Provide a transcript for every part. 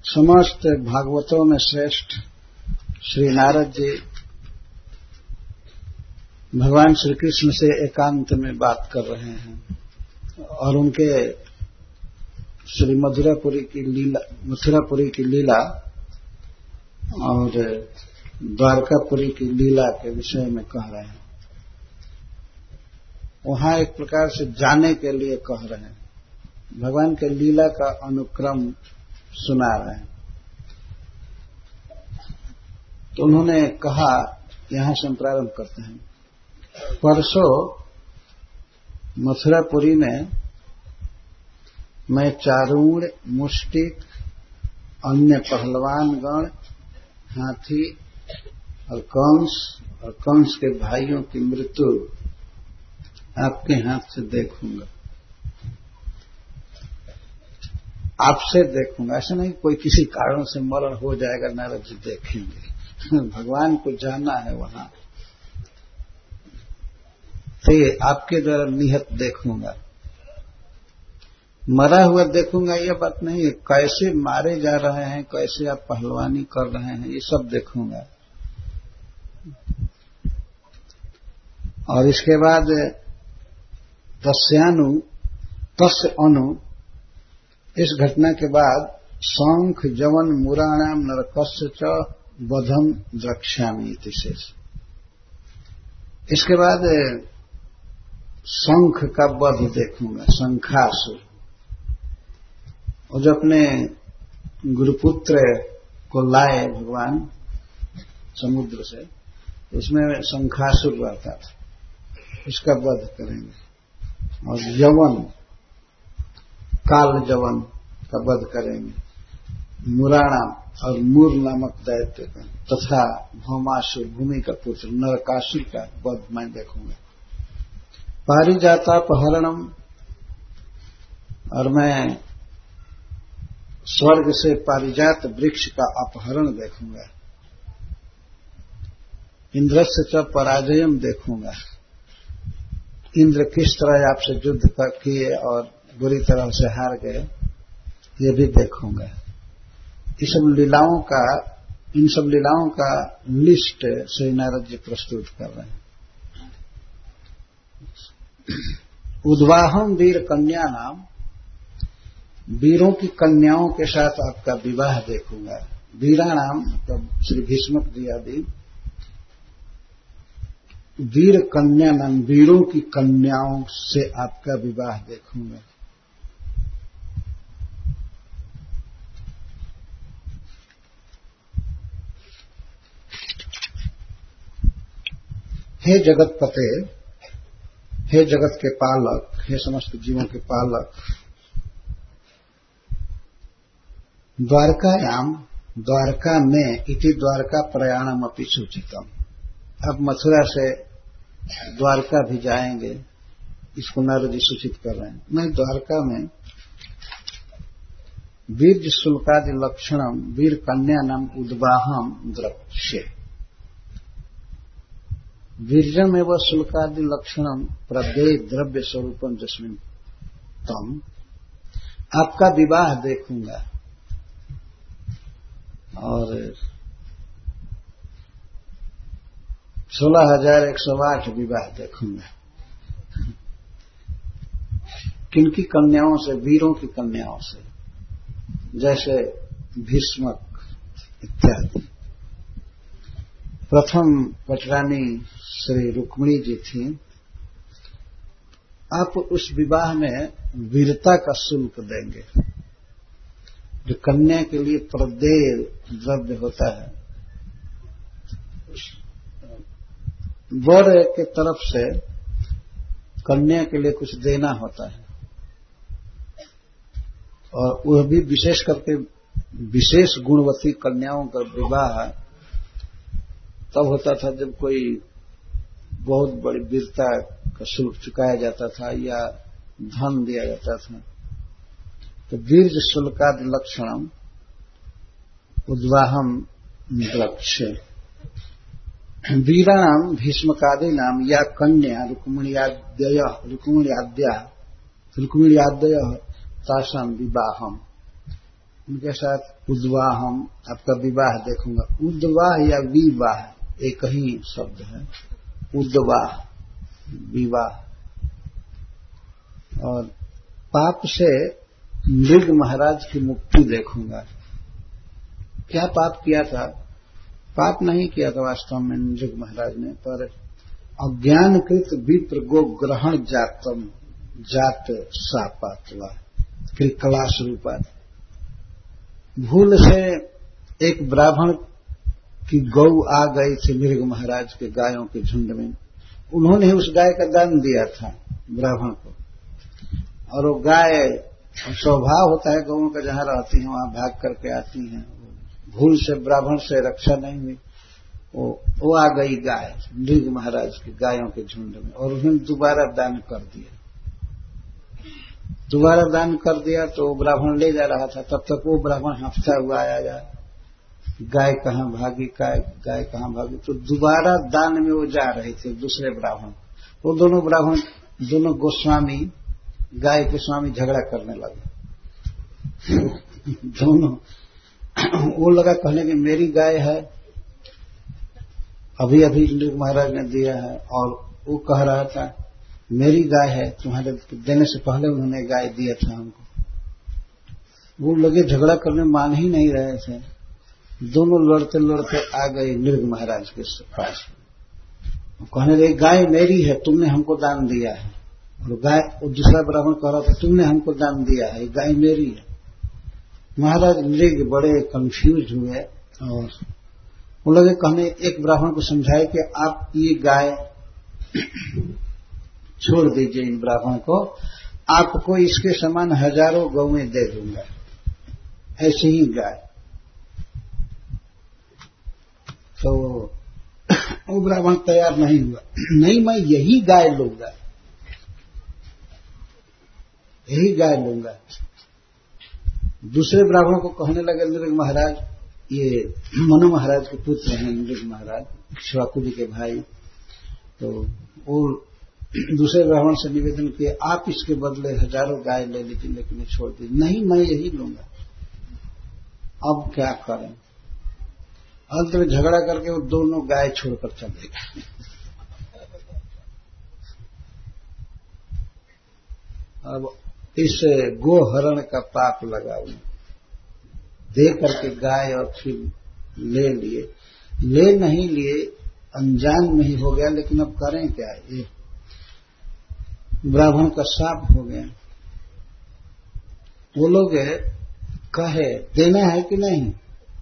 समस्त भागवतों में श्रेष्ठ श्री नारद जी भगवान श्री कृष्ण से एकांत में बात कर रहे हैं और उनके श्री मथुरापुरी की लीला और द्वारकापुरी की लीला के विषय में कह रहे हैं। वहां एक प्रकार से जाने के लिए कह रहे हैं, भगवान के लीला का अनुक्रम सुना रहे हैं। तो उन्होंने कहा, यहां से हम प्रारंभ करते हैं। परसों मथुरापुरी में मैं चारूण, मुष्टिक, अन्य पहलवान गण, हाथी और कंस के भाइयों की मृत्यु आपके हाथ से देखूंगा, आपसे देखूंगा। ऐसा नहीं कोई किसी कारण से मरण हो जाएगा, नारद जी देखेंगे। भगवान को जाना है वहां, तो ये आपके द्वारा निहत देखूंगा। मरा हुआ देखूंगा यह बात नहीं है, कैसे मारे जा रहे हैं, कैसे आप पहलवानी कर रहे हैं, ये सब देखूंगा। और इसके बाद तस्य अनु, इस घटना के बाद शंख जवन मुराणाम नरकस्य च वधम द्रक्ष्यामि इति शेष। इसके बाद शंख का वध देखूंगा, शंखासुर। और जो अपने गुरुपुत्र को लाए भगवान समुद्र से, उसमें शंखासुर रहता था, इसका वध करेंगे। और यवन, काल जवन का वध करेंगे। मुराणा और मूर नामक दैत्य का, तथा भौमासुर, भूमि का पुत्र नरकासुर का वध मैं देखूंगा। पारिजातापहरणम, और मैं स्वर्ग से पारिजात वृक्ष का अपहरण देखूंगा। इंद्रस्य च पराजयम देखूंगा, इंद्र किस तरह आपसे युद्ध किए और बुरी तरह से हार गए, ये भी देखूंगा। इन सब लीलाओं का लिस्ट श्री नारद जी प्रस्तुत कर रहे हैं। उद्वाहम वीर कन्या नाम, वीरों की कन्याओं के साथ आपका विवाह देखूंगा। वीराणाम मतलब श्री भीष्मक जी आदि, वीर कन्या नाम, वीरों की कन्याओं से आपका विवाह देखूंगा। हे जगत पते, हे जगत के पालक, हे समस्त जीवों के पालक, द्वारकायाम, द्वारका में, इति द्वारका प्रयाणम अपि सूचितम। अब मथुरा से द्वारका भी जाएंगे, इसको नारद जी सूचित कर रहे हैं। मैं द्वारका में वीर शुल्कादि लक्षणम, वीर कन्या नाम उद्वाहम द्रक्ष्ये। वीर्यम एवं शुल्कादि लक्षणम प्रदेय द्रव्य स्वरूपम जस्मिन तम, आपका विवाह देखूंगा। और 16,108 विवाह देखूंगा। किनकी कन्याओं से? वीरों की कन्याओं से, जैसे भीष्मक इत्यादि। प्रथम पटरानी श्री रुक्मिणी जी थी। आप उस विवाह में वीरता का शुल्क देंगे, जो कन्या के लिए प्रदेय द्रव्य होता है। वर के तरफ से कन्या के लिए कुछ देना होता है, और वह भी विशेष करके विशेष गुणवती कन्याओं का विवाह तब होता था जब कोई बहुत बड़ी वीरता का शुल्क चुकाया जाता था या धन दिया जाता था। तो वीर शुल्कादि लक्षणम उद्वाहम द्रक्ष्ये। वीराणाम भीष्मकादि नाम या कन्या रुक्मिण्याद्य तासाम विवाहम। उनके साथ उद्वाहम, आपका विवाह देखूंगा। उद्वाह या विवाह एक ही शब्द है, उद्वाह विवाह। और पाप से मृग महाराज की मुक्ति देखूंगा। क्या पाप किया था? पाप नहीं किया था वास्तव में मृग महाराज ने, पर अज्ञानकृत विप्र गो ग्रहण जातम जात सापात्वा कृकलाश रूपात। भूल से एक ब्राह्मण की गौ आ गई थी मृग महाराज के गायों के झुंड में। उन्होंने उस गाय का दान दिया था ब्राह्मण को, और वो गाय, स्वभाव होता है गौओं का, जहां रहती हैं वहां भाग करके आती हैं। भूल से ब्राह्मण से रक्षा नहीं हुई, वो आ गई गाय मृग महाराज के गायों के झुंड में, और उन्होंने दोबारा दान कर दिया। दोबारा दान कर दिया तो वो ब्राह्मण ले जा रहा था, तब तक वो ब्राह्मण हाँफता हुआ आया, गाय कहाँ भागी, गाय कहाँ भागी। तो दोबारा दान में वो जा रहे थे दूसरे ब्राह्मण। वो दोनों ब्राह्मण, दोनों गोस्वामी, गाय के स्वामी झगड़ा करने लगे। दोनों, वो लगा कहने की मेरी गाय है, अभी अभी मृग महाराज ने दिया है, और वो कह रहा था मेरी गाय है, तुम्हारे देने से पहले उन्होंने गाय दिया था हमको। वो लगे झगड़ा करने, मान ही नहीं रहे थे। दोनों लड़ते लड़ते आ गए मृग महाराज के पास। कहने लगे गाय मेरी है, तुमने हमको दान दिया है। और गाय, वो दूसरा ब्राह्मण कह रहा था तुमने हमको दान दिया है, गाय मेरी है। महाराज मृग बड़े कंफ्यूज हुए, और वो लगे कहने, एक ब्राह्मण को समझाए कि आप ये गाय छोड़ दीजिए इन ब्राह्मण को, आपको इसके समान हजारों गौएं दे दूंगा, ऐसी ही गाय। तो वो ब्राह्मण तैयार नहीं हुआ, नहीं मैं यही गाय लूंगा, यही गाय लूंगा। दूसरे ब्राह्मण को कहने लगे मृग महाराज, ये मनु महाराज के पुत्र हैं मृग महाराज, शिवाकुदी के भाई। तो वो दूसरे ब्राह्मण से निवेदन किए आप इसके बदले हजारों गाय ले लीजिए, लेकिन छोड़ दीजिए। नहीं मैं यही लूंगा। अब क्या करें? अंत में झगड़ा करके वो दोनों गाय छोड़कर चले गए। अब इस गोहरण का पाप लगा उन्हें, दे करके गाय और फिर ले लिए, ले नहीं लिए, अनजान में ही हो गया। लेकिन अब करें क्या? ये ब्राह्मण का शाप हो गया। वो लोग कहे देना है कि नहीं,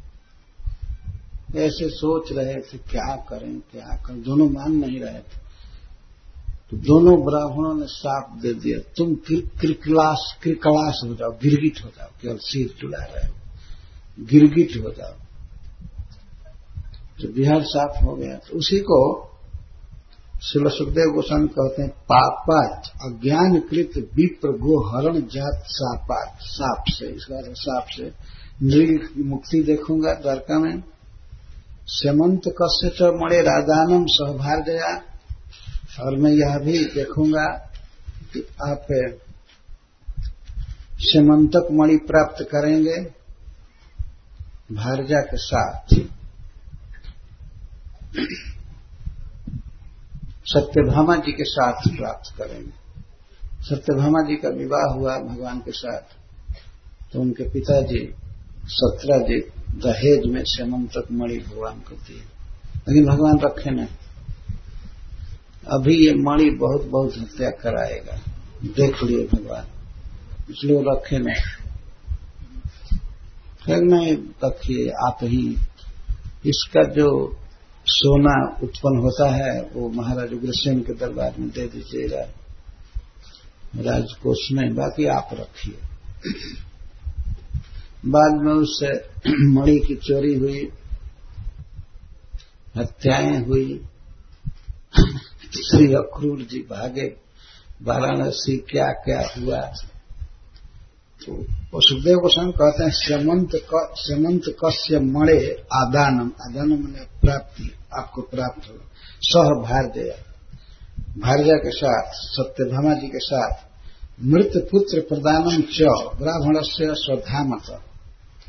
ऐसे सोच रहे थे क्या करें क्या करें, दोनों मान नहीं रहे थे। तो दोनों ब्राह्मणों ने शाप दे दिया, तुम क्रिकलाश हो जाओ, गिरगिट हो जाओ, केवल सिर चुला रहे हो, गिरगिट हो जाओ। तो बिहार शाप हो गया। तो उसी को श्रील सुखदेव गोस्वामी कहते हैं पापात अज्ञानकृत विप्र गोहरण जात सापात, साप से, इस बार साप से मृग की मुक्ति देखूंगा द्वारका में। सेमंत कस्य च मणे राधानम सहभार्जया, और मैं यह भी देखूंगा कि आप सेमंतक मणि प्राप्त करेंगे भारजा के साथ। सत्यभामा जी के साथ प्राप्त करेंगे। सत्यभामा जी का विवाह हुआ भगवान के साथ, तो उनके पिताजी सत्रह जी दहेज में सेमंतक मणि भगवान को दिए, लेकिन भगवान रखे नहीं। अभी ये मणि बहुत बहुत हत्या कराएगा, देख लिए भगवान, इसलिए रखे नहीं। फिर नहीं रखिए आप ही, इसका जो सोना उत्पन्न होता है वो महाराज उग्रसेन के दरबार में दे दीजिएगा राजकोष में, बाकी आप रखिए। बाद में उससे मणि की चोरी हुई, हत्याएं हुई, श्री अक्रूर जी भागे वाराणसी, क्या क्या हुआ। तो सुखदेव गोस्वामी कहते हैं सेमंत कस्य मणे आदानम, आदानम ने प्राप्ति, आपको प्राप्त हो। सह भारजया, भारजा के साथ, सत्यभामा जी के साथ, मृत पुत्र प्रदानम च ब्राह्मण से स्वधामत,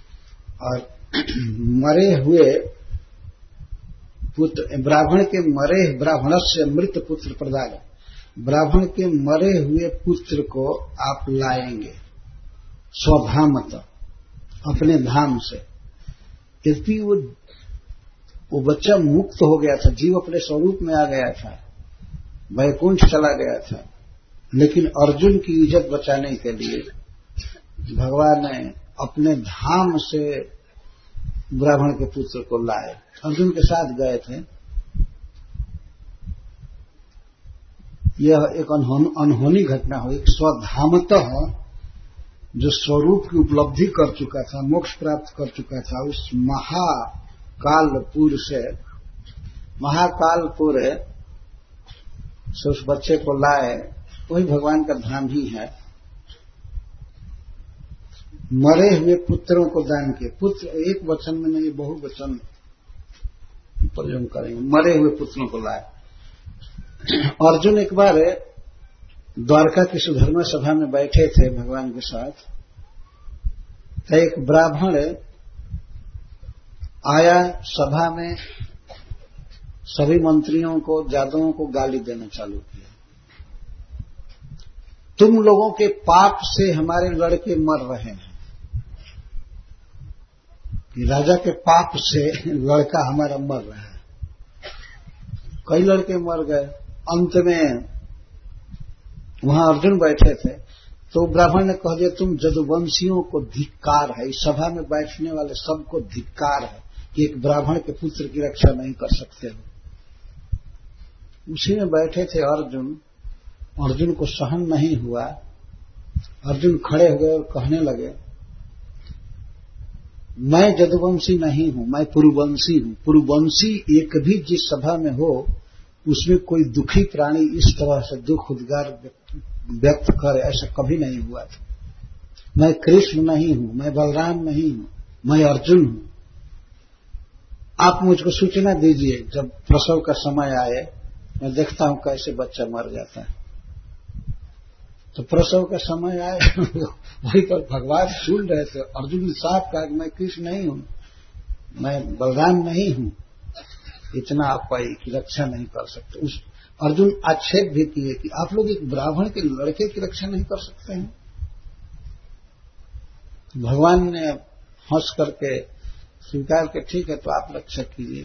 और मरे हुए पुत्र, ब्राह्मण के मरे, ब्राह्मणस्य मृत पुत्र प्रदान, ब्राह्मण के मरे हुए पुत्र को आप लाएंगे स्वधामत, अपने धाम से। यद्यपि वो बच्चा मुक्त हो गया था, जीव अपने स्वरूप में आ गया था, वैकुंठ चला गया था, लेकिन अर्जुन की इज्जत बचाने के लिए भगवान ने अपने धाम से ब्राह्मण के पुत्र को लाए। अर्जुन के साथ गए थे। यह एक अनहोनी घटना हुई। स्वधामतः जो स्वरूप की उपलब्धि कर चुका था, मोक्ष प्राप्त कर चुका था, उस महाकालपुर से उस बच्चे को लाए। वही भगवान का धाम ही है। मरे हुए पुत्रों को दान किए। पुत्र एक वचन में नहीं, बहुवचन प्रयोग करेंगे। मरे हुए पुत्रों को लाए। अर्जुन एक बार द्वारका की सुधर्मा सभा में बैठे थे भगवान के साथ, तो एक ब्राह्मण आया सभा में, सभी मंत्रियों को, जादवों को गाली देना चालू किया। तुम लोगों के पाप से हमारे लड़के मर रहे हैं, कि राजा के पाप से लड़का हमारा मर रहा है। कई लड़के मर गए। अंत में वहां अर्जुन बैठे थे, तो ब्राह्मण ने कह दिया, तुम जदुवंशियों को धिक्कार है, इस सभा में बैठने वाले सबको धिक्कार है कि एक ब्राह्मण के पुत्र की रक्षा नहीं कर सकते हो। उसी में बैठे थे अर्जुन। अर्जुन को सहन नहीं हुआ। अर्जुन खड़े हो गए और कहने लगे, मैं जदुवंशी नहीं हूं, मैं पुरुवंशी हूं। पुरुवंशी एक भी जिस सभा में हो, उसमें कोई दुखी प्राणी इस तरह से दुख उद्गार व्यक्त करे, ऐसा कभी नहीं हुआ था। मैं कृष्ण नहीं हूं, मैं बलराम नहीं हूं, मैं अर्जुन हूं। आप मुझको सूचना दीजिए, जब प्रसव का समय आए, मैं देखता हूं कैसे बच्चा मर जाता है। तो प्रसव का समय आए वहीं पर भगवान सुन रहे थे। अर्जुन ने साफ कहा कि मैं कृष्ण नहीं हूं, मैं बलराम नहीं हूं, इतना आप पाई की रक्षा नहीं कर सकते। उस अर्जुन आक्षेप भी किए कि आप लोग एक ब्राह्मण के लड़के की रक्षा नहीं कर सकते हैं। भगवान ने हंस करके स्वीकार के, ठीक है तो आप रक्षा कीजिए।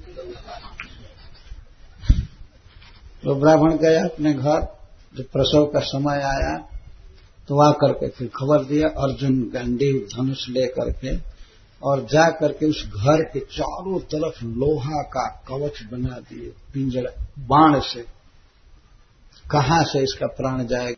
तो ब्राह्मण गया अपने घर। जब प्रसव का समय आया तो आकर के फिर खबर दिया, अर्जुन गांडीव धनुष ले करके और जा करके उस घर के चारों तरफ लोहा का कवच बना दिए, पिंजरा, बाण से। कहां से इसका प्राण जाएगा।